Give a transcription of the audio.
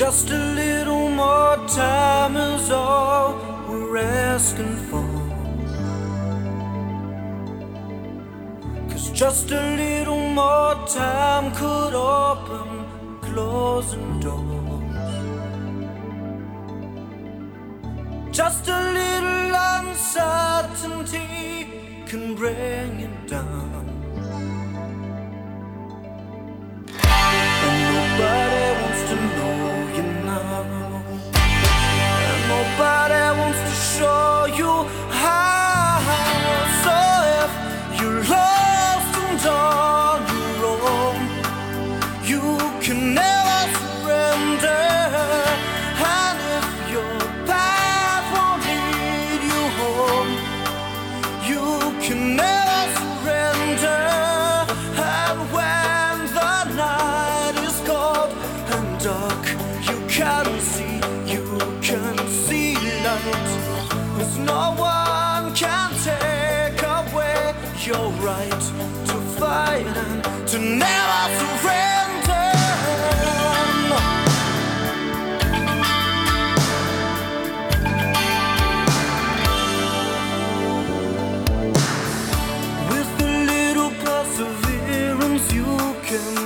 Just a little more time is all we're asking for. 'Cause just a little more time could open closing doors. Just a little uncertainty can bring it down. And nobody wants to know you now. And nobody wants to show you how. So if you're lost and on your own, you can never surrender. And if your path won't lead you home, you can never surrender. And when the night is cold and dark, you can see light. 'Cause no one can take away your right to fight and to never surrender. With a little perseverance, you can